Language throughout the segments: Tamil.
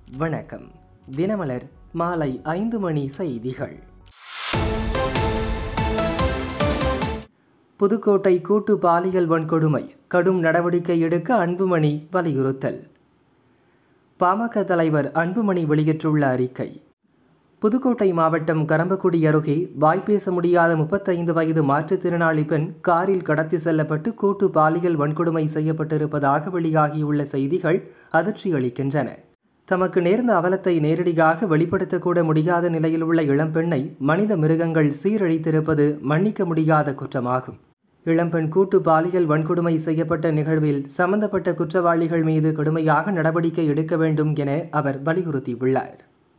வணக்கம். தினமலர் மாலை 5 மணி செய்திகள். புதுக்கோட்டை கூட்டு பாலியல் வன்கொடுமை, கடும் நடவடிக்கை எடுக்க அன்புமணி வலியுறுத்தல். பாமக தலைவர் அன்புமணி வெளியிட்டுள்ள அறிக்கை. புதுக்கோட்டை மாவட்டம் கரம்பக்குடி அருகே வாய்ப்பேச முடியாத 35 வயது மாற்றுத்திறனாளி பெண் காரில் கடத்தி செல்லப்பட்டு கூட்டு பாலியல் வன்கொடுமை செய்யப்பட்டிருப்பதாக வெளியாகியுள்ள செய்திகள் அதிர்ச்சி அளிக்கின்றன. தமக்கு நேர்ந்த அவலத்தை நேரடியாக வெளிப்படுத்தக்கூட முடியாத நிலையில் உள்ள இளம்பெண்ணை மனித மிருகங்கள் சீரழித்திருப்பது மன்னிக்க முடியாத குற்றமாகும். இளம்பெண் கூட்டு பாலியல் வன்கொடுமை செய்யப்பட்ட நிகழ்வில் சம்பந்தப்பட்ட குற்றவாளிகள் மீது கடுமையாக நடவடிக்கை எடுக்க வேண்டும் என அவர் வலியுறுத்தியுள்ளார்.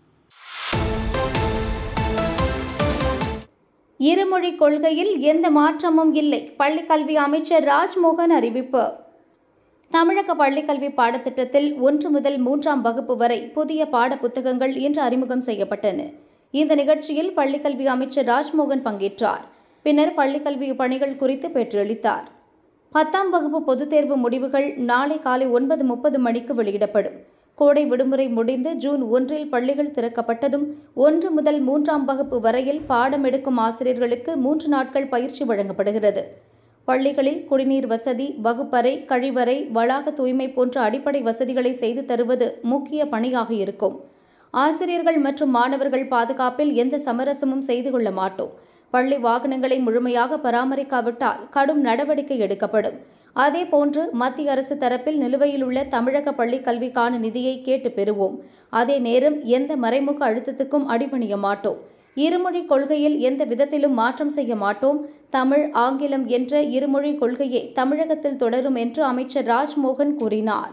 இருமொழி கொள்கையில் எந்த மாற்றமும் இல்லை, பள்ளிக்கல்வி அமைச்சர் ராஜ்மோகன் அறிவிப்பு. தமிழக பள்ளிக்கல்வி பாடத்திட்டத்தில் 1 முதல் 3ஆம் வகுப்பு வரை புதிய பாட புத்தகங்கள் இன்று அறிமுகம் செய்யப்பட்டன. இந்த நிகழ்ச்சியில் பள்ளிக்கல்வி அமைச்சர் ராஜ்மோகன் பங்கேற்றார். பின்னர் பள்ளிக்கல்வி பணிகள் குறித்து பேட்டியளித்தார். 10ஆம் வகுப்பு பொதுத் தேர்வு முடிவுகள் நாளை காலை 9:30 மணிக்கு வெளியிடப்படும். கோடை விடுமுறை முடிந்து ஜூன் 1 பள்ளிகள் திறக்கப்பட்டதும் 1 முதல் 3ஆம் வகுப்பு வரையில் பாடம் எடுக்கும் ஆசிரியர்களுக்கு 3 நாட்கள் பயிற்சி வழங்கப்படுகிறது. பள்ளிகளில் குடிநீர் வசதி, வகுப்பறை, கழிவறை, வளாக தூய்மை போன்ற அடிப்படை வசதிகளை செய்து தருவது முக்கிய பணியாக இருக்கும். ஆசிரியர்கள் மற்றும் மாணவர்கள் பாதுகாப்பில் எந்த சமரசமும் செய்து கொள்ள மாட்டோம். பள்ளி வாகனங்களை முழுமையாக பராமரிக்காவிட்டால் கடும் நடவடிக்கை எடுக்கப்படும். அதேபோன்று மத்திய அரசு தரப்பில் நிலுவையில் உள்ள தமிழக பள்ளி கல்விக்கான நிதியை கேட்டு பெறுவோம். அதே நேரம் எந்த மறைமுக அழுத்தத்துக்கும் அடிபணிய மாட்டோம். இருமொழி கொள்கையில் எந்த விதத்திலும் மாற்றம் செய்ய மாட்டோம். தமிழ், ஆங்கிலம் என்ற இருமொழி கொள்கையே தமிழகத்தில் தொடரும் என்று அமைச்சர் ராஜ்மோகன் கூறினார்.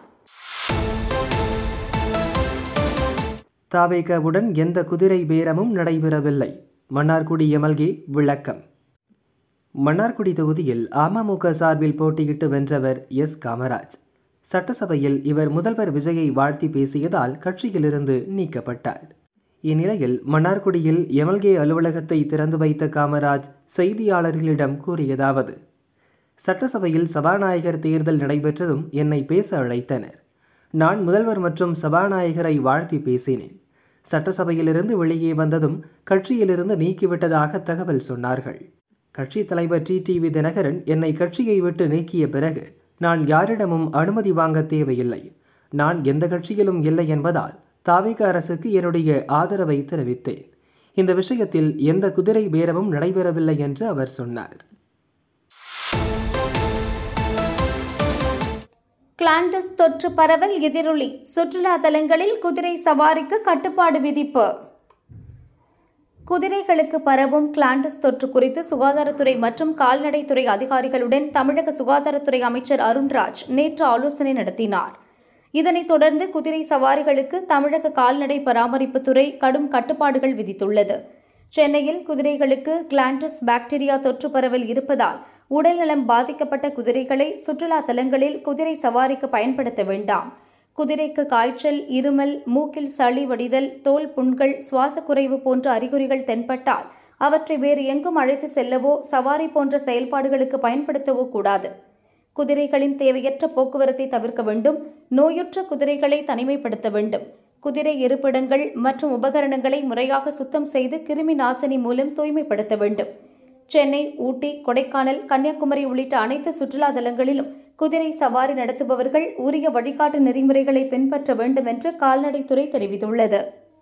தவேகவுடன் எந்த குதிரை பேரமும் நடைபெறவில்லை. மன்னார்குடி எம்எல்ஏ விளக்கம். மன்னார்குடி தொகுதியில் அமமுக சார்பில் போட்டியிட்டு வென்றவர் எஸ். காமராஜ். சட்டசபையில் இவர் முதல்வர் விஜயை வாழ்த்தி பேசியதால் கட்சியிலிருந்து நீக்கப்பட்டார். இந்நிலையில் மன்னார்குடியில் எம்எல்ஏ அலுவலகத்தை திறந்து வைத்த காமராஜ் செய்தியாளர்களிடம் கூறியதாவது: சட்டசபையில் சபாநாயகர் தேர்தல் நடைபெற்றதும் என்னை பேச அழைத்தனர். நான் முதல்வர் மற்றும் சபாநாயகரை வாழ்த்தி பேசினேன். சட்டசபையிலிருந்து வெளியே வந்ததும் கட்சியிலிருந்து நீக்கிவிட்டதாக தகவல் சொன்னார்கள். கட்சி தலைவர் டிடிவி தினகரன் என்னை கட்சியை விட்டு நீக்கிய பிறகு நான் யாரிடமும் அனுமதி வாங்க தேவையில்லை. நான் எந்த கட்சியிலும் இல்லை என்பதால் தவேக அரசுக்கு என்னுடைய ஆதரவை தெரிவித்தேன். இந்த விஷயத்தில் எந்த குதிரை பேரமும் நடைபெறவில்லை என்று அவர் சொன்னார். கிளாண்டஸ் தொற்று பரவல் எதிரொலி, சுற்றுலா தலங்களில் குதிரை சவாரிக்கு கட்டுப்பாடு விதிப்பு. குதிரைகளுக்கு பரவும் கிளாண்டஸ் தொற்று குறித்து சுகாதாரத்துறை மற்றும் கால்நடைத்துறை அதிகாரிகளுடன் தமிழக சுகாதாரத்துறை அமைச்சர் அருண்ராஜ் நேற்று ஆலோசனை நடத்தினார். இதனைத் தொடர்ந்து குதிரை சவாரிகளுக்கு தமிழக கால்நடை பராமரிப்புத்துறை கடும் கட்டுப்பாடுகள் விதித்துள்ளது. சென்னையில் குதிரைகளுக்கு கிளாண்டஸ் பாக்டீரியா தொற்று பரவல் இருப்பதால் உடல்நலம் பாதிக்கப்பட்ட குதிரைகளை சுற்றுலா தலங்களில் குதிரை சவாரிக்கு பயன்படுத்த வேண்டாம். குதிரைக்கு காய்ச்சல், இருமல், மூக்கில் சளி வடிதல், தோல் புண்கள், சுவாச குறைவு போன்ற அறிகுறிகள் தென்பட்டால் அவற்றை வேறு எங்கும் அழைத்து செல்லவோ சவாரி போன்ற செயல்பாடுகளுக்கு பயன்படுத்தவோ கூடாது. குதிரைகளின் தேவையற்ற போக்குவரத்தை தவிர்க்க வேண்டும். நோயுற்ற குதிரைகளை தனிமைப்படுத்த வேண்டும். குதிரை இருப்பிடங்கள் மற்றும் உபகரணங்களை முறையாக சுத்தம் செய்து கிருமி நாசினி மூலம் தூய்மைப்படுத்த வேண்டும். சென்னை, ஊட்டி, கொடைக்கானல், கன்னியாகுமரி உள்ளிட்ட அனைத்து சுற்றுலா தலங்களிலும் குதிரை சவாரி நடத்துபவர்கள் உரிய வழிகாட்டு நெறிமுறைகளை பின்பற்ற வேண்டும் என்று கால்நடைத்துறை தெரிவித்துள்ளது.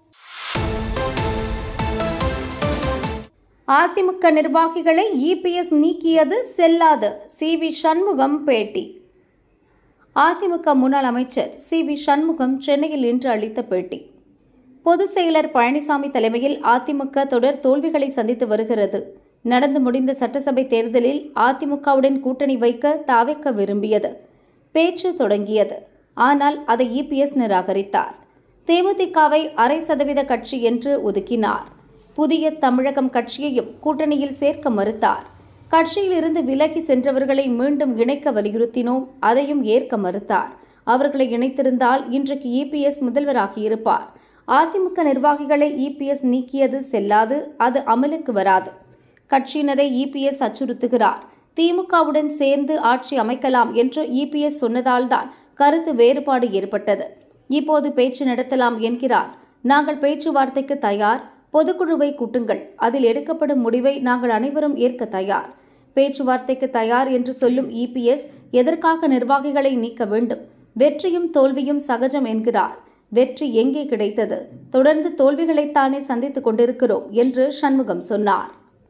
அதிமுக நிர்வாகிகளை இபிஎஸ் நீக்கியது செல்லாது, சி.வி. சண்முகம் பேட்டி. அதிமுக முன்னாள் அமைச்சர் சி.வி. சண்முகம் சென்னையில் இன்று அளித்த பேட்டி. பொதுச் செயலர் பழனிசாமி தலைமையில் அதிமுக தொடர் தோல்விகளை சந்தித்து வருகிறது. நடந்து முடிந்த சட்டசபை தேர்தலில் அதிமுகவுடன் கூட்டணி வைக்க தவேக விரும்பியது. பேச்சு தொடங்கியது. ஆனால் அதை இபிஎஸ் நிராகரித்தார். தேமுதிகவை 0.5% கட்சி என்று ஒதுக்கினார். புதிய தமிழகம் கட்சியையும் கூட்டணியில் சேர்க்க மறுத்தார். கட்சியில் இருந்து விலகி சென்றவர்களை மீண்டும் இணைக்க வலியுறுத்தினோம், அதையும் ஏற்க மறுத்தார். அவர்களை இணைத்திருந்தால் இன்றைக்கு இபிஎஸ் முதல்வராகியிருப்பார். அதிமுக நிர்வாகிகளை இபிஎஸ் நீக்கியது செல்லாது, அது அமலுக்கு வராது. கட்சியினரை இபிஎஸ் அச்சுறுத்துகிறார். திமுகவுடன் சேர்ந்து ஆட்சி அமைக்கலாம் என்று இபிஎஸ் சொன்னதால்தான் கருத்து வேறுபாடு ஏற்பட்டது. இப்போது பேச்சு நடத்தலாம் என்கிறார். நாங்கள் பேச்சுவார்த்தைக்கு தயார். பொதுக்குழுவை கூட்டுங்கள். அதில் எடுக்கப்படும் முடிவை நாங்கள் அனைவரும் ஏற்க தயார். பேச்சுவார்த்தைக்கு தயார் என்று சொல்லும் EPS எதற்காக நிர்வாகிகளை நீக்க வேண்டும்? வெற்றியும் தோல்வியும் சகஜம் என்கிறார். வெற்றி எங்கே கிடைத்தது? தொடர்ந்து தோல்விகளைத்தானே சந்தித்துக் கொண்டிருக்கிறோம் என்று சண்முகம் சொன்னார்.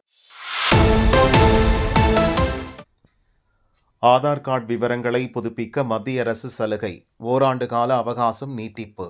ஆதார் கார்டு விவரங்களை புதுப்பிக்க மத்திய அரசு சலுகை, ஓராண்டு கால அவகாசம் நீட்டிப்பு.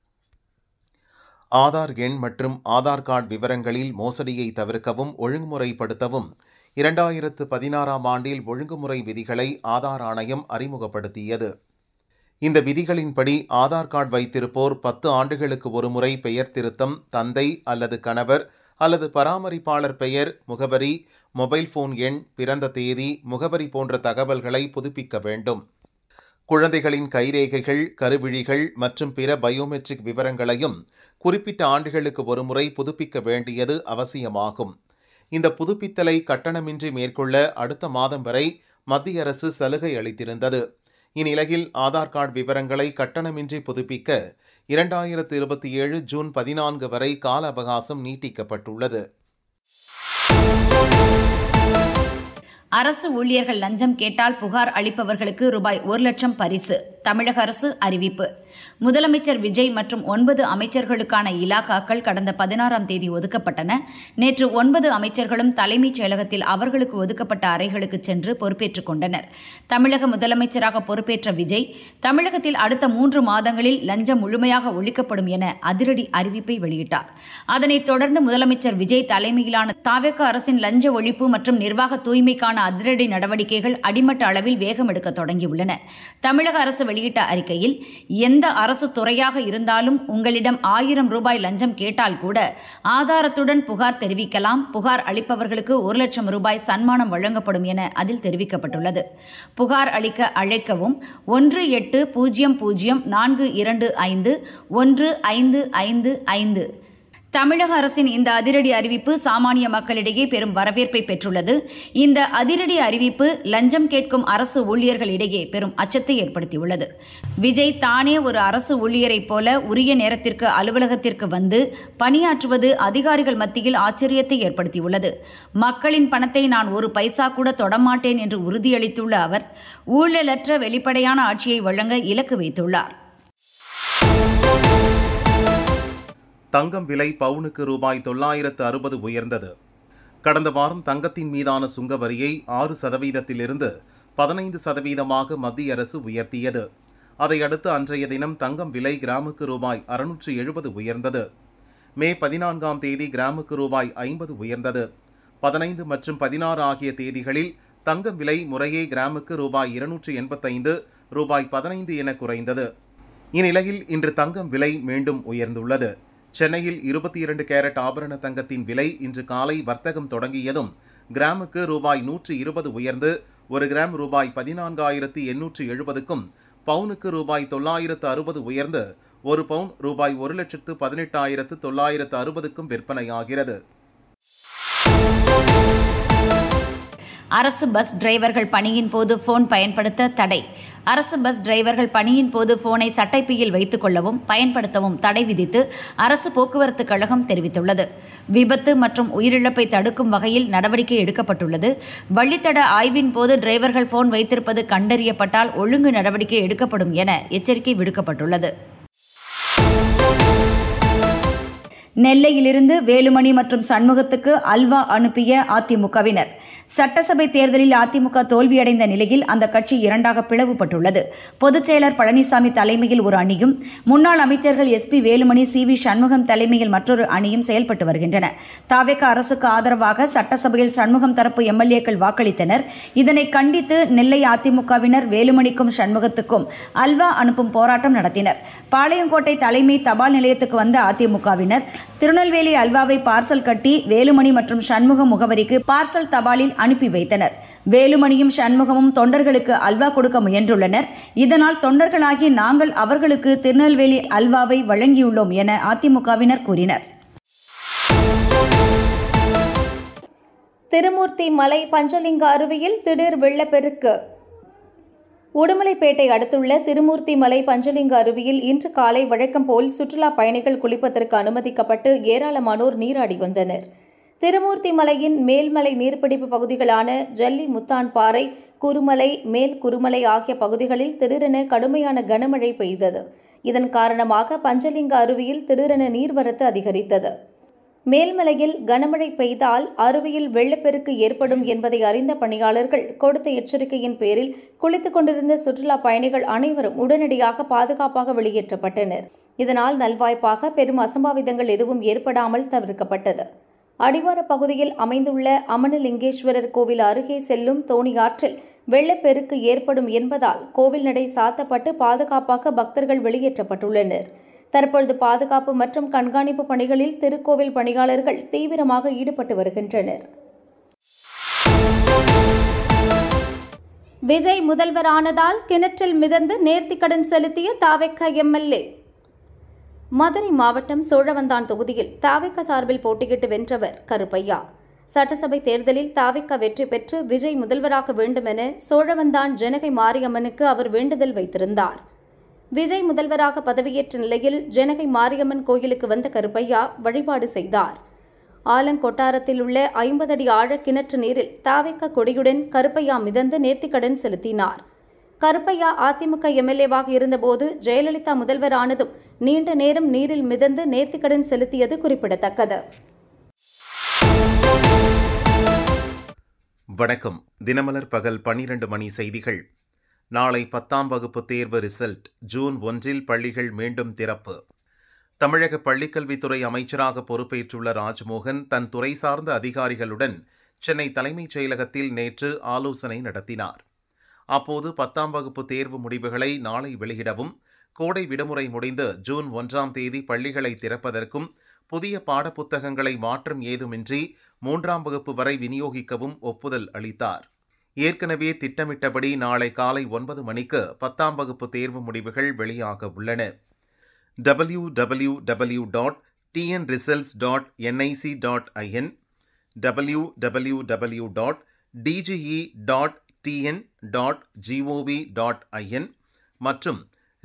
ஆதார் எண் மற்றும் ஆதார் கார்டு விவரங்களில் மோசடியை தவிர்க்கவும் ஒழுங்குமுறைப்படுத்தவும் 2016ஆம் ஆண்டில் ஒழுங்குமுறை விதிகளை ஆதார் ஆணையம் அறிமுகப்படுத்தியது. இந்த விதிகளின்படி ஆதார் கார்டு வைத்திருப்போர் 10 ஆண்டுகளுக்கு ஒருமுறை பெயர் திருத்தம், தந்தை அல்லது கணவர் அல்லது பராமரிப்பாளர் பெயர், முகவரி, மொபைல் போன் எண், பிறந்த தேதி, முகவரி போன்ற தகவல்களை புதுப்பிக்க வேண்டும். குழந்தைகளின் கைரேகைகள், கருவிழிகள் மற்றும் பிற பயோமெட்ரிக் விவரங்களையும் குறிப்பிட்ட ஆண்டுகளுக்கு ஒருமுறை புதுப்பிக்க வேண்டியது அவசியமாகும். இந்த புதுப்பித்தலை கட்டணமின்றி மேற்கொள்ள அடுத்த மாதம் வரை மத்திய அரசு சலுகை அளித்திருந்தது. இந்நிலையில் ஆதார் கார்டு விவரங்களை கட்டணமின்றி புதுப்பிக்க 2027 ஜூன் 14 வரை கால அவகாசம் நீட்டிக்கப்பட்டுள்ளது. அரசு ஊழியர்கள் லஞ்சம் கேட்டால் புகார் அளிப்பவர்களுக்கு ரூபாய் 1,00,000 பரிசு. தமிழக அரசு அறிவிப்பு. முதலமைச்சர் விஜய் மற்றும் 9 அமைச்சர்களுக்கான இலாக்காக்கள் கடந்த 16ஆம் தேதி ஒதுக்கப்பட்டன. நேற்று 9 அமைச்சர்களும் தலைமைச் செயலகத்தில் அவர்களுக்கு ஒதுக்கப்பட்ட அறைகளுக்கு சென்று பொறுப்பேற்றுக் கொண்டனர். தமிழக முதலமைச்சராக பொறுப்பேற்ற விஜய், தமிழகத்தில் அடுத்த 3 மாதங்களில் லஞ்சம் முழுமையாக ஒழிக்கப்படும் என அதிரடி அறிவிப்பை வெளியிட்டார். அதனைத் தொடர்ந்து முதலமைச்சர் விஜய் தலைமையிலான தாவேகா அரசின் லஞ்ச ஒழிப்பு மற்றும் நிர்வாக தூய்மைக்கான அதிரடி நடவடிக்கைகள் அடிமட்ட அளவில் வேகம் எடுக்க தொடங்கியுள்ளன. தமிழக அரசு வெளியிட்ட அறிக்கையில், எந்த அரசு துறையாக இருந்தாலும் உங்களிடம் 1000 ரூபாய் லஞ்சம் கேட்டால் கூட ஆதாரத்துடன் புகார் தெரிவிக்கலாம். புகார் அளிப்பவர்களுக்கு 1,00,000 ரூபாய் சன்மானம் வழங்கப்படும் என அதில் தெரிவிக்கப்பட்டுள்ளது. புகார் அளிக்க அழைக்கவும் 1804251555. தமிழக அரசின் இந்த அதிரடி அறிவிப்பு சாமானிய மக்களிடையே பெரும் வரவேற்பை பெற்றுள்ளது. இந்த அதிரடி அறிவிப்பு லஞ்சம் கேட்கும் அரசு ஊழியர்களிடையே பெரும் அச்சத்தை ஏற்படுத்தியுள்ளது. விஜய் தானே ஒரு அரசு ஊழியரைப் போல உரிய நேரத்திற்கு அலுவலகத்திற்கு வந்து பணியாற்றுவது அதிகாரிகள் மத்தியில் ஆச்சரியத்தை ஏற்படுத்தியுள்ளது. மக்களின் பணத்தை நான் ஒரு பைசா கூட தொடமாட்டேன் என்று உறுதியளித்துள்ள அவர் ஊழலற்ற வெளிப்படையான ஆட்சியை வழங்க இலக்கு வைத்துள்ளார். தங்கம் விலை பவுனுக்கு ரூபாய் 960 உயர்ந்தது. கடந்த வாரம் தங்கத்தின் மீதான சுங்க வரியை 6%இலிருந்து 15%ஆக மத்திய அரசு உயர்த்தியது. அதையடுத்து அன்றைய தினம் தங்கம் விலை கிராமுக்கு ரூபாய் 670 உயர்ந்தது. மே 14ஆம் தேதி கிராமுக்கு ரூபாய் 50 உயர்ந்தது. 15 மற்றும் 16 ஆகிய தேதிகளில் தங்கம் விலை முறையே கிராமுக்கு ரூபாய் 285, ரூபாய் 15 என குறைந்தது. இந்நிலையில் இன்று தங்கம் விலை மீண்டும் உயர்ந்துள்ளது. சென்னையில் 22 கேரட் ஆபரண தங்கத்தின் விலை இன்று காலை வர்த்தகம் தொடங்கியதும் கிராமுக்கு ரூபாய் 120 உயர்ந்து 1 கிராம் ரூபாய் 14,870க்கும், பவுனுக்கு ரூபாய் 960 உயர்ந்து 1 பவுன் ரூபாய் 1,18,960க்கும் விற்பனையாகிறது. அரசு பஸ் டிரைவர்கள் பணியின் போது போன் பயன்படுத்த தடை. அரசு பஸ் டிரைவர்கள் பணியின் போது போனை சட்டைப்பையில் வைத்துக் கொள்ளவும் பயன்படுத்தவும் தடை விதித்து அரசு போக்குவரத்து கழகம் தெரிவித்துள்ளது. விபத்து மற்றும் உயிரிழப்பை தடுக்கும் வகையில் நடவடிக்கை எடுக்கப்பட்டுள்ளது. வழித்தட ஆய்வின் போது டிரைவர்கள் போன் வைத்திருப்பது கண்டறியப்பட்டால் ஒழுங்கு நடவடிக்கை எடுக்கப்படும் என எச்சரிக்கை விடுக்கப்பட்டுள்ளது. நெல்லையிலிருந்து வேலுமணி மற்றும் சண்முகத்துக்கு அல்வா அனுப்பிய அதிமுகவினர். சட்டசபை தேர்தலில் அதிமுக தோல்வியடைந்த நிலையில் அந்த கட்சி இரண்டாக பிளவுபட்டுள்ளது. பொதுச் செயலர் பழனிசாமி தலைமையில் ஒரு அணியும், முன்னாள் அமைச்சர்கள் SP வேலுமணி, CV சண்முகம் தலைமையில் மற்றொரு அணியும் செயல்பட்டு வருகின்றன. தாவேகா அரசுக்கு ஆதரவாக சட்டசபையில் சண்முகம் தரப்பு MLAக்கள் வாக்களித்தனர். இதனை கண்டித்து நெல்லை அதிமுகவினர் வேலுமணிக்கும் சண்முகத்துக்கும் அல்வா அனுப்பும் போராட்டம் நடத்தினர். பாளையங்கோட்டை தலைமை தபால் நிலையத்துக்கு வந்த அதிமுகவினர் திருநெல்வேலி அல்வாவை பார்சல் கட்டி வேலுமணி மற்றும் சண்முகம் முகவரிக்கு பார்சல் தபாலில் அனுப்பி வைத்தனர். வேலுமணியும் சண்முகமும் தொண்டர்களுக்கு அல்வா கொடுக்க முயன்றுள்ளனர். இதனால் தொண்டர்களாகி நாங்கள் அவர்களுக்கு திருநெல்வேலி அல்வாவை வழங்கியுள்ளோம் என அதிமுகவினர் கூறினர். திருமூர்த்தி மலை பஞ்சலிங்க அருவியில் திடீர் வெள்ளப்பெருக்கு. உடுமலைப்பேட்டை அடுத்துள்ள திருமூர்த்திமலை பஞ்சலிங்க அருவியில் இன்று காலை வழக்கம் போல் சுற்றுலா பயணிகள் குளிப்பதற்கு அனுமதிக்கப்பட்டு ஏராளமானோர் நீராடி வந்தனர். திருமூர்த்திமலையின் மேல்மலை நீர்பிடிப்பு பகுதிகளான ஜல்லி முத்தான்பாறை, குருமலை, மேல் குருமலை ஆகிய பகுதிகளில் திடீரென கடுமையான கனமழை பெய்தது. இதன் காரணமாக பஞ்சலிங்க அருவியில் திடீரென நீர்வரத்து அதிகரித்தது. மேல்மலையில் கனமழை பெய்தால் அருவியில் வெள்ளப்பெருக்கு ஏற்படும் என்பதை அறிந்த பணியாளர்கள் கொடுத்த எச்சரிக்கையின் பேரில் குளித்துக் கொண்டிருந்த சுற்றுலா பயணிகள் அனைவரும் உடனடியாக பாதுகாப்பாக வெளியேற்றப்பட்டனர். இதனால் நல்வாய்ப்பாக பெரும் அசம்பாவிதங்கள் எதுவும் ஏற்படாமல் தவிர்க்கப்பட்டது. அடிவார பகுதியில் அமைந்துள்ள அமனலிங்கேஸ்வரர் கோவில் அருகே செல்லும் தோணியாற்றில் வெள்ளப்பெருக்கு ஏற்படும் என்பதால் கோவில் நடை சாத்தப்பட்டு பாதுகாப்பாக பக்தர்கள் வெளியேற்றப்பட்டுள்ளனர். தற்பொழுது பாதுகாப்பு மற்றும் கண்காணிப்பு பணிகளில் திருக்கோவில் பணியாளர்கள் தீவிரமாக ஈடுபட்டு வருகின்றனர். விஜய் முதல்வரானதால் கிணற்றில் மிதந்து நேர்த்திக்கடன் செலுத்திய தாவேக எம்எல்ஏ. மதுரை மாவட்டம் சோழவந்தான் தொகுதியில் தாவேக சார்பில் போட்டியிட்டு வென்றவர் கருப்பையா. சட்டசபை தேர்தலில் தாவேக வெற்றி பெற்று விஜய் முதல்வராக வேண்டும் என சோழவந்தான் ஜனகை மாரியம்மனுக்கு அவர் வேண்டுதல் வைத்திருந்தார். விஜய் முதல்வராக பதவியேற்ற நிலையில் ஜனகை மாரியம்மன் கோயிலுக்கு வந்த கருப்பையா வழிபாடு செய்தார். ஆலங்கொட்டாரத்தில் உள்ள 50 அடி ஆழ கிணற்று நீரில் தாவேக கொடியுடன் கருப்பையா மிதந்து நேர்த்திக்கடன் செலுத்தினார். கருப்பையா அதிமுக எம்எல்ஏவாக இருந்தபோது ஜெயலலிதா முதல்வர் ஆனதும் நீண்ட நேரம் நீரில் மிதந்து நேர்த்திக்கடன் செலுத்தியது குறிப்பிடத்தக்கது. வணக்கம். தினமலர் பகல் 12 மணி செய்திகள். நாளை 10ஆம் வகுப்பு தேர்வு ரிசல்ட். ஜூன் 1 பள்ளிகள் மீண்டும் திறப்பு. தமிழக பள்ளிக்கல்வித்துறை அமைச்சராக பொறுப்பேற்றுள்ள ராஜ்மோகன் தன் துறை சார்ந்த அதிகாரிகளுடன் சென்னை தலைமைச் செயலகத்தில் நேற்று ஆலோசனை நடத்தினார். அப்போது 10ஆம் வகுப்பு தேர்வு முடிவுகளை நாளை வெளியிடவும், கோடை விடுமுறை முடிந்து ஜூன் 1ஆம் தேதி பள்ளிகளை திறப்பதற்கும், புதிய பாடப்புத்தகங்களை மாற்றம் ஏதுமின்றி 3ஆம் வகுப்பு வரை விநியோகிக்கவும் ஒப்புதல் அளித்தார். ஏற்கனவே திட்டமிட்டபடி நாளை காலை 9 மணிக்கு 10ஆம் வகுப்பு தேர்வு முடிவுகள் வெளியாக உள்ளன. www.tnresults.nic.in, www.dge.tn.gov.in மற்றும்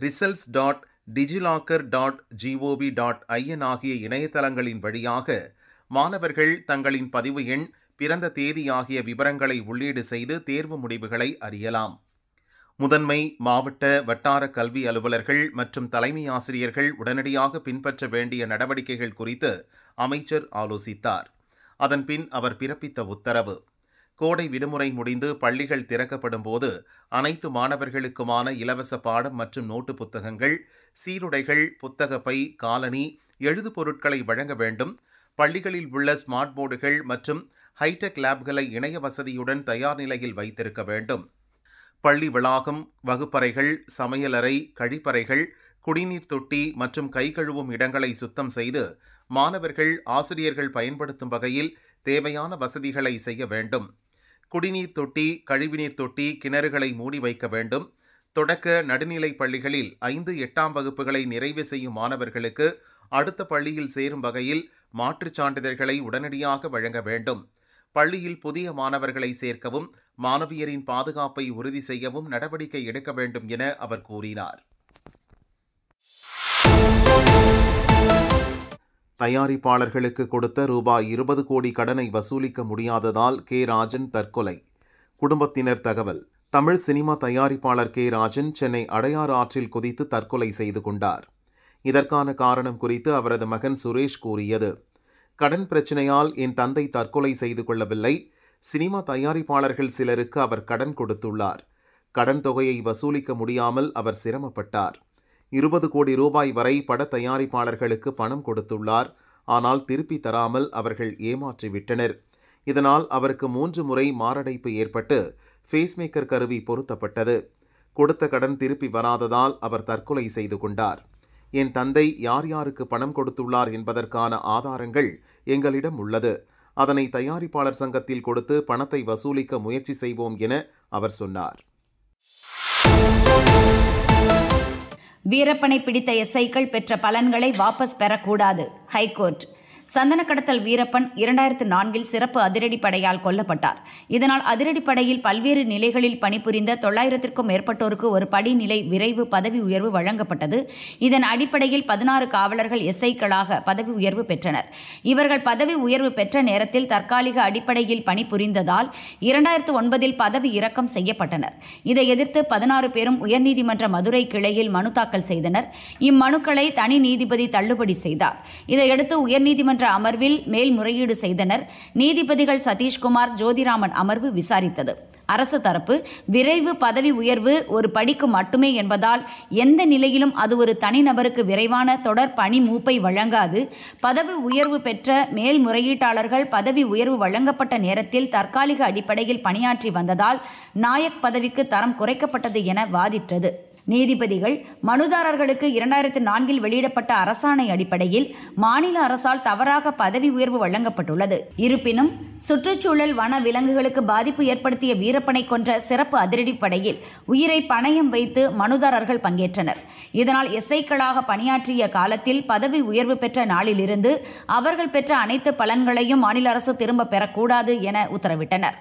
results.digilocker.gov.in ஆகிய இணையதளங்களின் வழியாக மாணவர்கள் தங்களின் பதிவு எண், பிறந்த தேதி ஆகிய விவரங்களை உள்ளீடு செய்து தேர்வு முடிவுகளை அறியலாம். முதன்மை, மாவட்ட, வட்டார கல்வி அலுவலர்கள் மற்றும் தலைமை ஆசிரியர்கள் உடனடியாக பின்பற்ற வேண்டிய நடவடிக்கைகள் குறித்து அமைச்சர் ஆலோசித்தார். அதன்பின் அவர் பிறப்பித்த உத்தரவு: கோடை விடுமுறை முடிந்து பள்ளிகள் திறக்கப்படும் போது அனைத்து மாணவர்களுக்குமான இலவச பாடம் மற்றும் நோட்டு புத்தகங்கள், சீருடைகள், புத்தக பை, காலணி, எழுது பொருட்களை வழங்க வேண்டும். பள்ளிகளில் உள்ள ஸ்மார்ட் போர்டுகள் மற்றும் ஹைடெக் லேப்களை இணைய வசதியுடன் தயார் நிலையில் வைத்திருக்க வேண்டும். பள்ளி வளாகம், வகுப்பறைகள், சமையலறை, கழிப்பறைகள், குடிநீர் தொட்டி மற்றும் கை கழுவும் இடங்களை சுத்தம் செய்து மாணவர்கள், ஆசிரியர்கள் பயன்படுத்தும் வகையில் தேவையான வசதிகளை செய்ய வேண்டும். குடிநீர் தொட்டி, கழிவுநீர் தொட்டி, கிணறுகளை மூடி வைக்க வேண்டும். தொடக்க, நடுநிலை பள்ளிகளில் 5, 8ஆம் வகுப்புகளை நிறைவு செய்யும் மாணவர்களுக்கு அடுத்த பள்ளியில் சேரும் வகையில் மாற்றுச் சான்றிதழ்களை உடனடியாக வழங்க வேண்டும். பள்ளியில் புதிய மாணவர்களை சேர்க்கவும், மாணவியரின் பாதுகாப்பை உறுதி செய்யவும் நடவடிக்கை எடுக்க வேண்டும் என அவர் கூறினார். தயாரிப்பாளர்களுக்கு கொடுத்த ரூபாய் 20 கோடி கடனை வசூலிக்க முடியாததால் கே. ராஜன் தற்கொலை. குடும்பத்தினர் தகவல். தமிழ் சினிமா தயாரிப்பாளர் கே. ராஜன் சென்னை அடையாறு ஆற்றில் குதித்து தற்கொலை செய்து கொண்டார். இதற்கான காரணம் குறித்து அவரது மகன் சுரேஷ் கூறியது: கடன் பிரச்சனையால் என் தந்தை தற்கொலை செய்து கொள்ளவில்லை. சினிமா தயாரிப்பாளர்கள் சிலருக்கு அவர் கடன் கொடுத்துள்ளார். கடன் தொகையை வசூலிக்க முடியாமல் அவர் சிரமப்பட்டார். 20 கோடி ரூபாய் வரை பட தயாரிப்பாளர்களுக்கு பணம் கொடுத்துள்ளார். ஆனால் திருப்பி தராமல் அவர்கள் ஏமாற்றிவிட்டனர். இதனால் அவருக்கு 3 முறை மாரடைப்பு ஏற்பட்டு ஃபேஸ்மேக்கர் கருவி பொருத்தப்பட்டது. கொடுத்த கடன் திருப்பி வராததால் அவர் தற்கொலை செய்து கொண்டார். என் தந்தை யார் யாருக்கு பணம் கொடுத்துள்ளார் என்பதற்கான ஆதாரங்கள் எங்களிடம் உள்ளது. அதனை தயாரிப்பாளர் சங்கத்தில் கொடுத்து பணத்தை வசூலிக்க முயற்சி செய்வோம் என அவர் சொன்னார். வீரப்பனை பிடித்த எஸ்ஐக்கள் பெற்ற பலன்களை வாபஸ் பெறக்கூடாது. ஹைகோர்ட். சந்தன கடத்தல் வீரப்பன் 2004 சிறப்பு அதிரடிப்படையால் கொல்லப்பட்டார். இதனால் அதிரடிப்படையில் பல்வேறு நிலைகளில் பணிபுரிந்த 900க்கும் மேற்பட்டோருக்கு ஒரு படிநிலை விரைவு பதவி உயர்வு வழங்கப்பட்டது. இதன் அடிப்படையில் 16 காவலர்கள் எஸ்ஐக்களாக பதவி உயர்வு பெற்றனர். இவர்கள் பதவி உயர்வு பெற்ற நேரத்தில் தற்காலிக அடிப்படையில் பணிபுரிந்ததால் 2009 பதவி இறக்கம் செய்யப்பட்டனர். இதை எதிர்த்து 16 பேரும் உயர்நீதிமன்ற மதுரை கிளையில் மனு தாக்கல் செய்தனர். இம்மனுக்களை தனி நீதிபதி தள்ளுபடி செய்தார். இதையடுத்து உயர்நீதிமன்ற அமர்வில் மேல்முறையீடு செய்தனர். நீதிபதிகள் சதீஷ்குமார், ஜோதிராமன் அமர்வு விசாரித்தது. அரசு தரப்பு விரைவு பதவி உயர்வு ஒரு படிக்கு மட்டுமே என்பதால் எந்த நிலையிலும் அது ஒரு தனிநபருக்கு விரைவான தொடர் பணி மூப்பை வழங்காது. பதவி உயர்வு பெற்ற மேல்முறையீட்டாளர்கள் பதவி உயர்வு வழங்கப்பட்ட நேரத்தில் தற்காலிக அடிப்படையில் பணியாற்றி வந்ததால் நாயக் பதவிக்கு தரம் குறைக்கப்பட்டது என வாதிட்டது. நீதிபதிகள் மனுதாரர்களுக்கு 2004 வெளியிடப்பட்ட அரசாணை அடிப்படையில் மாநில அரசால் தவறாக பதவி உயர்வு வழங்கப்பட்டுள்ளது. இருப்பினும் சுற்றுச்சூழல் வன விலங்குகளுக்கு பாதிப்பு ஏற்படுத்திய வீரப்பனை கொன்ற சிறப்பு அதிரடிப்படையில் உயிரை பணயம் வைத்து மனுதாரர்கள் பங்கேற்றனர். இதனால் எஸ்ஐக்களாக பணியாற்றிய காலத்தில் பதவி உயர்வு பெற்ற நாளிலிருந்து அவர்கள் பெற்ற அனைத்து பலன்களையும் மாநில அரசு திரும்ப பெறக்கூடாது என உத்தரவிட்டனர்.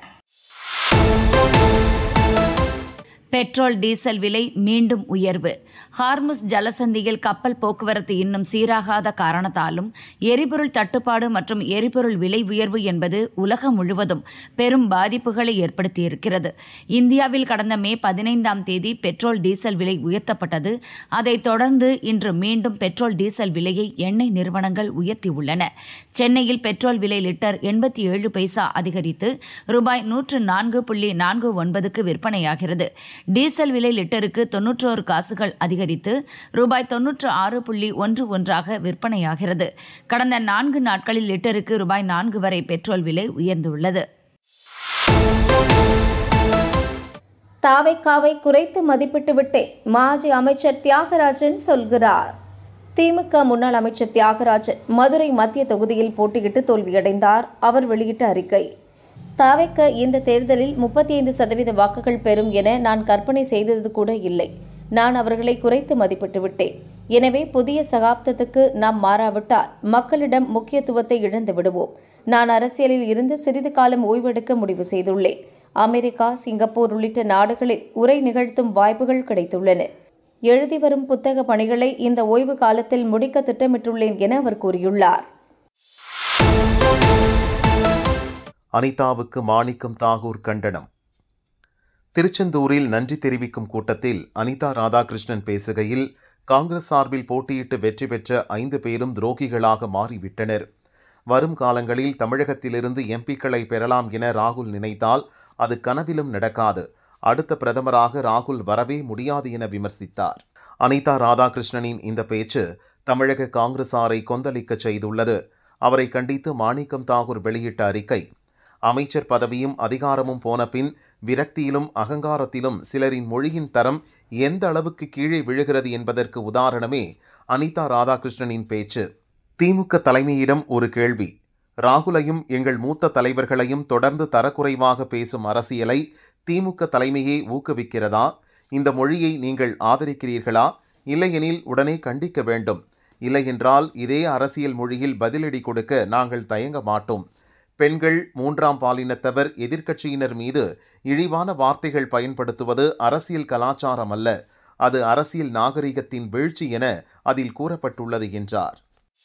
பெட்ரோல் டீசல் விலை மீண்டும் உயர்வு. ஹார்முஸ் ஜலசந்தியில் கப்பல் போக்குவரத்து இன்னும் சீராகாத காரணத்தாலும் எரிபொருள் தட்டுப்பாடு மற்றும் எரிபொருள் விலை உயர்வு என்பது உலகம் முழுவதும் பெரும் பாதிப்புகளை ஏற்படுத்தியிருக்கிறது. இந்தியாவில் கடந்த மே 15 பெட்ரோல் டீசல் விலை உயர்த்தப்பட்டது. அதைத் தொடர்ந்து இன்று மீண்டும் பெட்ரோல் டீசல் விலையை எண்ணெய் நிறுவனங்கள் உயர்த்தியுள்ளன. சென்னையில் பெட்ரோல் விலை லிட்டர் 87 பைசா அதிகரித்து ரூபாய் 104.49க்கு விற்பனையாகிறது. டீசல் விலை லிட்டருக்கு 91 காசுகள் அதிகரித்து ரூபாய் 96.11 விற்பனையாகிறது. கடந்த 4 நாட்களில் லிட்டருக்கு ரூபாய் 4 வரை பெட்ரோல் விலை உயர்ந்துள்ளது. தாவேக்காவை குறைத்து மதிப்பிட்டு விட்டேன், மாஜி அமைச்சர் தியாகராஜன் சொல்கிறார். திமுக முன்னாள் அமைச்சர் தியாகராஜன் மதுரை மத்திய தொகுதியில் போட்டியிட்டு தோல்வியடைந்தார். அவர் வெளியிட்ட அறிக்கை: தாவேக்க இந்த தேர்தலில் 35% வாக்குகள் பெறும் என நான் கற்பனை செய்தது கூட இல்லை. நான் அவர்களை குறைத்து மதிப்பிட்டு விட்டேன். எனவே புதிய சகாப்தத்துக்கு நாம் மாறாவிட்டால் மக்களிடம் முக்கியத்துவத்தை இழந்து விடுவோம். நான் அரசியலில் இருந்து சிறிது காலம் ஓய்வெடுக்க முடிவு செய்துள்ளேன். அமெரிக்கா, சிங்கப்பூர் உள்ளிட்ட நாடுகளில் உரை நிகழ்த்தும் வாய்ப்புகள் கிடைத்துள்ளன. எழுதி வரும் புத்தக பணிகளை இந்த ஓய்வு காலத்தில் முடிக்க திட்டமிட்டுள்ளேன் என அவர் கூறியுள்ளார். அனிதாவுக்கு மாணிக்கம் தாகூர் கண்டனம். திருச்செந்தூரில் நன்றி தெரிவிக்கும் கூட்டத்தில் அனிதா ராதாகிருஷ்ணன் பேசுகையில், காங்கிரஸ் சார்பில் போட்டியிட்டு வெற்றி பெற்ற 5 பேரும் துரோகிகளாக மாறிவிட்டனர். வரும் காலங்களில் தமிழகத்திலிருந்து எம்பிக்களை பெறலாம் என ராகுல் நினைத்தால் அது கனவிலும் நடக்காது. அடுத்த பிரதமராக ராகுல் வரவே முடியாது என விமர்சித்தார். அனிதா ராதாகிருஷ்ணனின் இந்த பேச்சு தமிழக காங்கிரசாரை கொந்தளிக்க செய்துள்ளது. அவரை கண்டித்து மாணிக்கம் தாகூர் வெளியிட்ட அறிக்கை: அமைச்சர் பதவியும் அதிகாரமும் போன பின் விரக்தியிலும் அகங்காரத்திலும் சிலரின் மொழியின் தரம் எந்த அளவுக்கு கீழே விழுகிறது என்பதற்கு உதாரணமே அனிதா ராதாகிருஷ்ணனின் பேச்சு. திமுக தலைமையிடம் ஒரு கேள்வி: ராகுலையும் எங்கள் மூத்த தலைவர்களையும் தொடர்ந்து தரக்குறைவாக பேசும் அரசியலை திமுக தலைமையே ஊக்குவிக்கிறதா? இந்த மொழியை நீங்கள் ஆதரிக்கிறீர்களா? இல்லையெனில் உடனே கண்டிக்க வேண்டும். இல்லையென்றால் இதே அரசியல் மொழியில் பதிலடி கொடுக்க நாங்கள் தயங்க மாட்டோம். பெண்கள், 3ஆம் பாலினத்தவர், எதிர்க்கட்சியினர் மீது இழிவான வார்த்தைகள் பயன்படுத்துவது அரசியல் கலாச்சாரம் அல்ல, அது அரசியல் நாகரிகத்தின் வீழ்ச்சி என அதில் கூறப்பட்டுள்ளது என்றார்.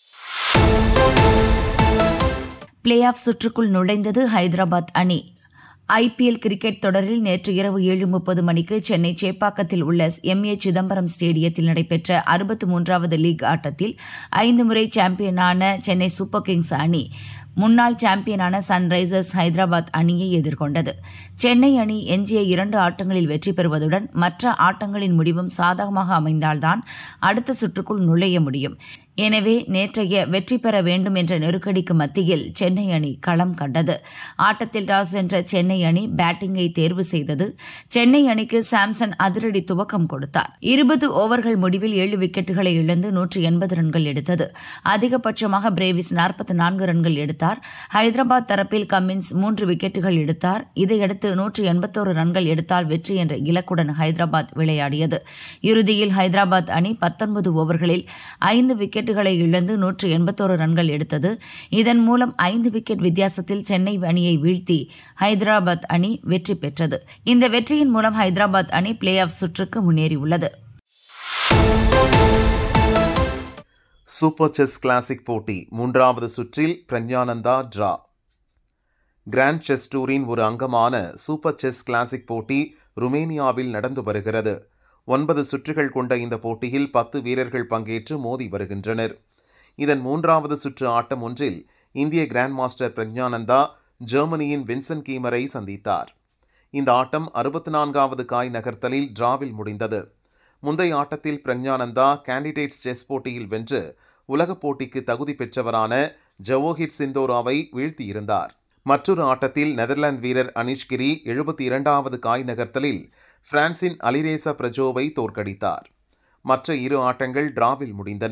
பிளே ஆஃப் சுற்றுக்குள் நுழைந்தது ஹைதராபாத் அணி. ஐபிஎல் கிரிக்கெட் தொடரில் நேற்று இரவு 7:30 மணிக்கு சென்னை சேப்பாக்கத்தில் உள்ள எம்.ஏ. சிதம்பரம் ஸ்டேடியத்தில் நடைபெற்ற 63வது லீக் ஆட்டத்தில் 5 முறை சாம்பியனான சென்னை சூப்பர் கிங்ஸ் அணி முன்னாள் சாம்பியனான சன்ரைசர்ஸ் ஹைதராபாத் அணியை எதிர்கொண்டது. சென்னை அணி எஞ்சிய 2 ஆட்டங்களில் வெற்றி பெறுவதுடன் மற்ற ஆட்டங்களின் முடிவும் சாதகமாக அமைந்தால்தான் அடுத்த சுற்றுக்குள் நுழைய முடியும். எனவே நேற்றைய வெற்றி பெற வேண்டும் என்ற நெருக்கடிக்கு மத்தியில் சென்னை அணி களம் கண்டது. ஆட்டத்தில் டாஸ் வென்ற சென்னை அணி பேட்டிங்கை தேர்வு செய்தது. சென்னை அணிக்கு சாம்சன் அதிரடி துவக்கம் கொடுத்தார். 20 ஓவர்கள் முடிவில் 7 விக்கெட்டுகளை இழந்து 180 ரன்கள் எடுத்தது. அதிகபட்சமாக பிரேவிஸ் 44 ரன்கள் எடுத்தார். எடுத்தார். ஹைதராபாத் தரப்பில் கமின்ஸ் 3 விக்கெட்டுகள் எடுத்தார். இதையடுத்து 181 ரன்கள் எடுத்தால் வெற்றி என்ற இலக்குடன் ஹைதராபாத் விளையாடியது. இறுதியில் ஹைதராபாத் அணி 19 ஓவர்களில் 5 விக்கெட்டுகளை இழந்து 181 ரன்கள் எடுத்தது. இதன் மூலம் 5 விக்கெட் வித்தியாசத்தில் சென்னை அணியை வீழ்த்தி ஹைதராபாத் அணி வெற்றி பெற்றது. இந்த வெற்றியின் மூலம் ஹைதராபாத் அணி பிளே ஆஃப் சுற்றுக்கு முன்னேறியுள்ளது. சூப்பர் செஸ் கிளாசிக் போட்டி 3வது சுற்றில் Praggnanandhaa draw. Grand chess tour ஒரு அங்கமான சூப்பர் செஸ் கிளாசிக் போட்டி ருமேனியாவில் நடந்து வருகிறது. 9 சுற்றுகள் கொண்ட இந்த போட்டியில் 10 வீரர்கள் பங்கேற்று மோதி வருகின்றனர். இதன் 3வது சுற்று ஆட்டம் ஒன்றில் இந்திய கிராண்ட் மாஸ்டர் பிரக்ஞானந்தா ஜெர்மனியின் வின்சென்ட் கீமரை சந்தித்தார். இந்த ஆட்டம் 64வது காய் நகர்த்தலில் டிராவில் முடிந்தது. முந்தைய ஆட்டத்தில் பிரக்ஞானந்தா கேண்டிடேட்ஸ் செஸ் போட்டியில் வென்று உலகப் போட்டிக்கு தகுதி பெற்றவரான ஜவோஹிர் சிந்தோராவை வீழ்த்தியிருந்தார். மற்றொரு ஆட்டத்தில் நெதர்லாந்து வீரர் அனிஷ் கிரி 72வது காய் நகர்த்தலில் பிரான்சின் அலிரேசா பிரஜோவை தோற்கடித்தார். மற்ற 2 ஆட்டங்கள் டிராவில் முடிந்தன.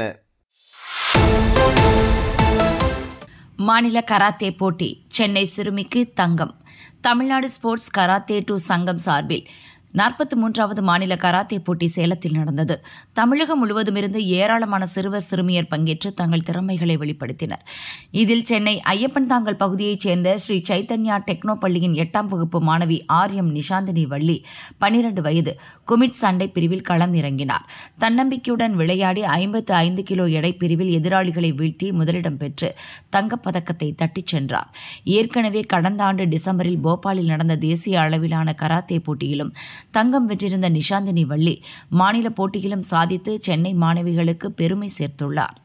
மாநில கராத்தே போட்டி சென்னை சிறுமிக்கு தங்கம். தமிழ்நாடு ஸ்போர்ட்ஸ் கராத்தே 2 சங்கம் சார்பில் 43வது மாநில கராத்தே போட்டி சேலத்தில் நடந்தது. தமிழகம் முழுவதுமிருந்து ஏராளமான சிறுவர் சிறுமியர் பங்கேற்று தங்கள் திறமைகளை வெளிப்படுத்தினர். இதில் சென்னை ஐயப்பன் தாங்கல் பகுதியைச் சேர்ந்த ஸ்ரீ சைத்தன்யா டெக்னோ பள்ளியின் 8ஆம் வகுப்பு மாணவி ஆர்எம் நிஷாந்தினி வள்ளி 12 வயது குமிட் சண்டை பிரிவில் களம் இறங்கினார். தன்னம்பிக்கையுடன் விளையாடி 55 கிலோ எடை பிரிவில் எதிராளிகளை வீழ்த்தி முதலிடம் பெற்று தங்கப்பதக்கத்தை தட்டிச் சென்றார். ஏற்கனவே கடந்த ஆண்டு டிசம்பரில் போபாலில் நடந்த தேசிய அளவிலான கராத்தே போட்டியிலும் தங்கம் வென்றிருந்த நிஷாந்தினி வள்ளி மாநில போட்டியிலும் சாதித்து சென்னை மாணவிகளுக்கு பெருமை சேர்த்துள்ளார்.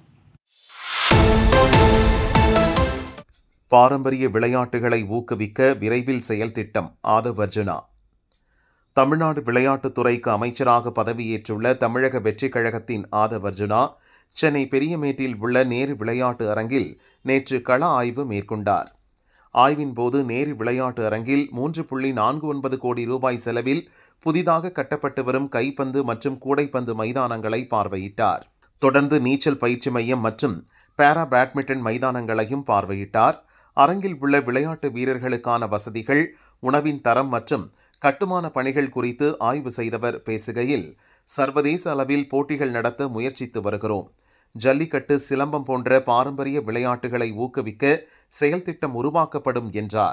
பாரம்பரிய விளையாட்டுகளை ஊக்குவிக்க விரைவில் செயல் திட்டம் ஆதவ் அர்ஜுனா. தமிழ்நாடு விளையாட்டுத்துறைக்கு அமைச்சராக பதவியேற்றுள்ள தமிழக வெற்றிக் கழகத்தின் ஆதவ் அர்ஜுனா சென்னை பெரியமேட்டில் உள்ள நேரு விளையாட்டு அரங்கில் நேற்று கள ஆய்வு மேற்கொண்டார். ஆய்வின் போது நேரு விளையாட்டு அரங்கில் 3.49 கோடி ரூபாய் செலவில் புதிதாக கட்டப்பட்டு வரும் கைப்பந்து மற்றும் கூடைப்பந்து மைதானங்களை பார்வையிட்டார். தொடர்ந்து நீச்சல் பயிற்சி மையம் மற்றும் பாரா பேட்மிண்டன் மைதானங்களையும் பார்வையிட்டார். அரங்கில் உள்ள விளையாட்டு வீரர்களுக்கான வசதிகள், உணவின் தரம் மற்றும் கட்டுமான பணிகள் குறித்து ஆய்வு செய்தவர் பேசுகையில், சர்வதேச அளவில் போட்டிகள் நடத்த முயற்சித்து வருகிறோம். ஜல்லிக்கட்டு, சிலம்பம் போன்ற பாரம்பரிய விளையாட்டுகளை ஊக்குவிக்க செயல் திட்டம் உருவாக்கப்படும் என்றார்.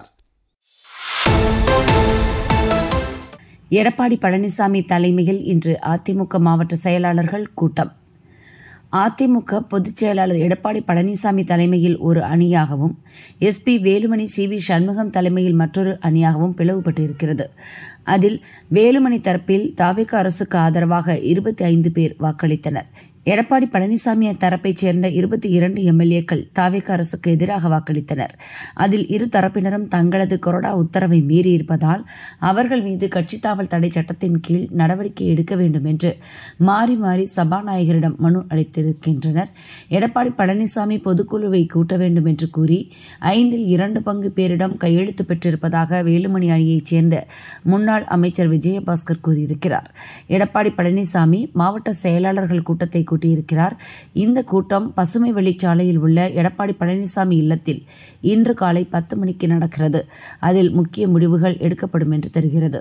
எடப்பாடி பழனிசாமி தலைமையில் இன்று அதிமுக மாவட்ட செயலாளர்கள் கூட்டம். அதிமுக பொதுச் செயலாளர் எடப்பாடி பழனிசாமி தலைமையில் ஒரு அணியாகவும், எஸ்பி வேலுமணி, சி.வி. சண்முகம் தலைமையில் மற்றொரு அணியாகவும் பிளவுபட்டிருக்கிறது. அதில் வேலுமணி தரப்பில் தாவேகா அரசுக்கு ஆதரவாக 25 பேர் வாக்களித்தனர். எடப்பாடி பழனிசாமி தரப்பைச் சேர்ந்த 22 எம்எல்ஏக்கள் தாவேகா அரசுக்கு எதிராக வாக்களித்தனர். அதில் இரு தரப்பினரும் தங்களது கொறடா உத்தரவை மீறியிருப்பதால் அவர்கள் மீது கட்சித்தாவல் தடை சட்டத்தின் கீழ் நடவடிக்கை எடுக்க வேண்டும் என்று மாறி மாறி சபாநாயகரிடம் மனு அளித்திருக்கின்றனர். எடப்பாடி பழனிசாமி பொதுக்குழுவை கூட்ட வேண்டும் என்று கூறி 2 பங்கு பேரிடம் கையெழுத்து பெற்றிருப்பதாக வேலுமணி அணியைச் சேர்ந்த முன்னாள் அமைச்சர் விஜயபாஸ்கர் கூறியிருக்கிறார். எடப்பாடி பழனிசாமி மாவட்ட செயலாளர்கள் கூட்டத்தை கூட்டியிருக்கிறார். இந்த கூட்டம் பசுமை வெளிச்சாலையில் உள்ள எடப்பாடி பழனிசாமி இல்லத்தில் இன்று காலை 10 மணிக்கு நடக்கிறது. அதில் முக்கிய முடிவுகள் எடுக்கப்படும் என்று தெரிகிறது.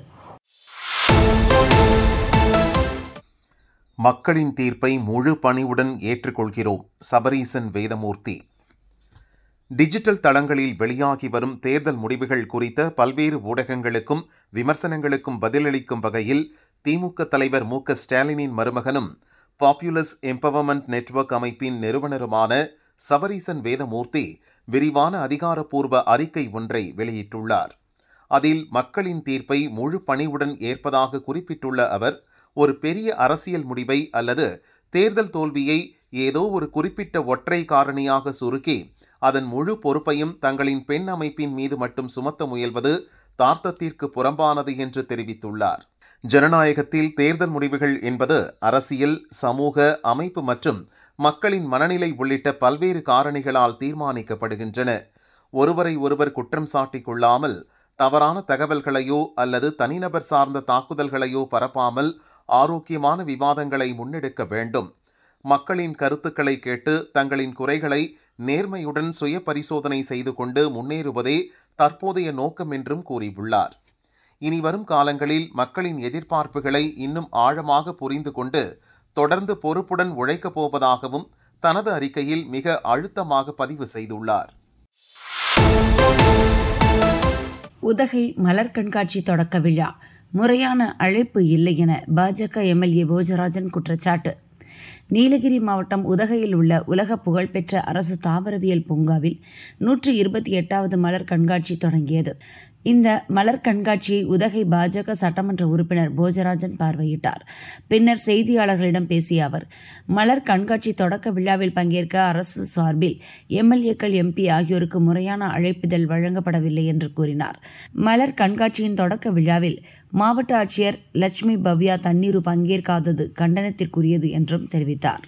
மக்களின் தீர்ப்பை முழு பணிவுடன் ஏற்றுக்கொள்கிறோம். சபரீசன் வேதமூர்த்தி. டிஜிட்டல் தளங்களில் வெளியாகி வரும் தேர்தல் முடிவுகள் குறித்த பல்வேறு ஊடகங்களுக்கும் விமர்சனங்களுக்கும் பதிலளிக்கும் வகையில் திமுக தலைவர் மு.க. ஸ்டாலினின் மருமகனும் பாப்புலஸ் எம்பவர்மெண்ட் நெட்வொர்க் அமைப்பின் நிறுவனருமான சபரீசன் வேதமூர்த்தி விரிவான அதிகாரப்பூர்வ அறிக்கை ஒன்றை வெளியிட்டுள்ளார். அதில் மக்களின் தீர்ப்பை முழு பணிவுடன் ஏற்பதாக குறிப்பிட்டுள்ள அவர், ஒரு பெரிய அரசியல் முடிவை அல்லது தேர்தல் தோல்வியை ஏதோ ஒரு குறிப்பிட்ட ஒற்றை காரணியாக சுருக்கி அதன் முழு பொறுப்பையும் தங்களின் பெண் அமைப்பின் மீது மட்டும் சுமத்த முயல்வது தார்த்தத்திற்கு புறம்பானது என்று தெரிவித்துள்ளார். ஜனநாயகத்தில் தேர்தல் முடிவுகள் என்பது அரசியல், சமூக, அமைப்பு மற்றும் மக்களின் மனநிலை உள்ளிட்ட பல்வேறு காரணிகளால் தீர்மானிக்கப்படுகின்றன. ஒருவரை ஒருவர் குற்றம் சாட்டிக் கொள்ளாமல், தவறான தகவல்களையோ அல்லது தனிநபர் சார்ந்த தாக்குதல்களையோ பரப்பாமல் ஆரோக்கியமான விவாதங்களை முன்னெடுக்க வேண்டும். மக்களின் கருத்துக்களை கேட்டு தங்களின் குறைகளை நேர்மையுடன் சுய பரிசோதனை செய்து கொண்டு முன்னேறுவதே தற்போதைய நோக்கம் என்றும் கூறியுள்ளார். இனி வரும் காலங்களில் மக்களின் எதிர்பார்ப்புகளை இன்னும் ஆழமாக புரிந்து கொண்டு தொடர்ந்து பொறுப்புடன் உழைக்கப் போவதாகவும் தனது அறிக்கையில் மிக அழுத்தமாக பதிவு செய்துள்ளார். உதகை மலர் கண்காட்சி தொடக்க விழா முறையான அழைப்பு இல்லை என பாஜக எம்எல்ஏ போஜராஜன் குற்றச்சாட்டு. நீலகிரி மாவட்டம் உதகையில் உள்ள உலக புகழ்பெற்ற அரசு தாவரவியல் பூங்காவில் 128வது மலர் கண்காட்சி தொடங்கியது. இந்த மலர் கண்காட்சியை உதகை பாஜக சட்டமன்ற உறுப்பினர் போஜராஜன் பார்வையிட்டார். பின்னர் செய்தியாளர்களிடம் பேசிய அவர், மலர் கண்காட்சி தொடக்க விழாவில் பங்கேற்க அரசு சார்பில் எம்எல்ஏக்கள், எம்பி ஆகியோருக்கு முறையான அழைப்பிதழ் வழங்கப்படவில்லை என்று கூறினார். மலர் கண்காட்சியின் தொடக்க விழாவில் மாவட்ட ஆட்சியர் லட்சுமி பவ்யா தண்ணீரு பங்கேற்காதது கண்டனத்திற்குரியது என்றும் தெரிவித்தார்.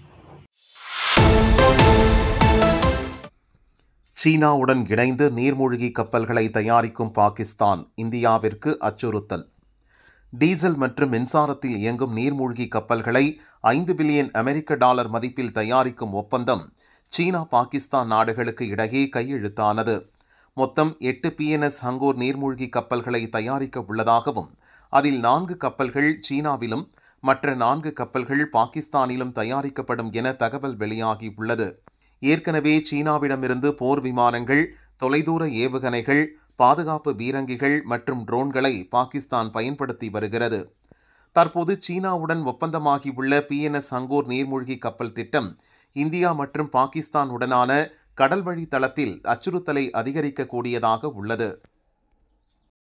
சீனாவுடன் இணைந்து நீர்மூழ்கி கப்பல்களை தயாரிக்கும் பாகிஸ்தான் இந்தியாவிற்கு அச்சுறுத்தல். டீசல் மற்றும் மின்சாரத்தில் இயங்கும் நீர்மூழ்கி கப்பல்களை $5 பில்லியன் மதிப்பில் தயாரிக்கும் ஒப்பந்தம் சீனா, பாகிஸ்தான் நாடுகளுக்கு இடையே கையெழுத்தானது. மொத்தம் 8 PNS ஹங்கூர் நீர்மூழ்கி கப்பல்களை தயாரிக்க உள்ளதாகவும் அதில் 4 கப்பல்கள் சீனாவிலும் மற்ற 4 கப்பல்கள் பாகிஸ்தானிலும் தயாரிக்கப்படும் என தகவல் வெளியாகியுள்ளது. ஏற்கனவே சீனாவிடமிருந்து போர் விமானங்கள், தொலைதூர ஏவுகணைகள், பாதுகாப்பு பீரங்கிகள் மற்றும் ட்ரோன்களை பாகிஸ்தான் பயன்படுத்தி வருகிறது. தற்போது சீனாவுடன் ஒப்பந்தமாகியுள்ள PNS ஹங்கூர் நீர்மூழ்கி கப்பல் திட்டம் இந்தியா மற்றும் பாகிஸ்தான் உடனான கடல்வழி தளத்தில் அச்சுறுத்தலை அதிகரிக்கக்கூடியதாக உள்ளது.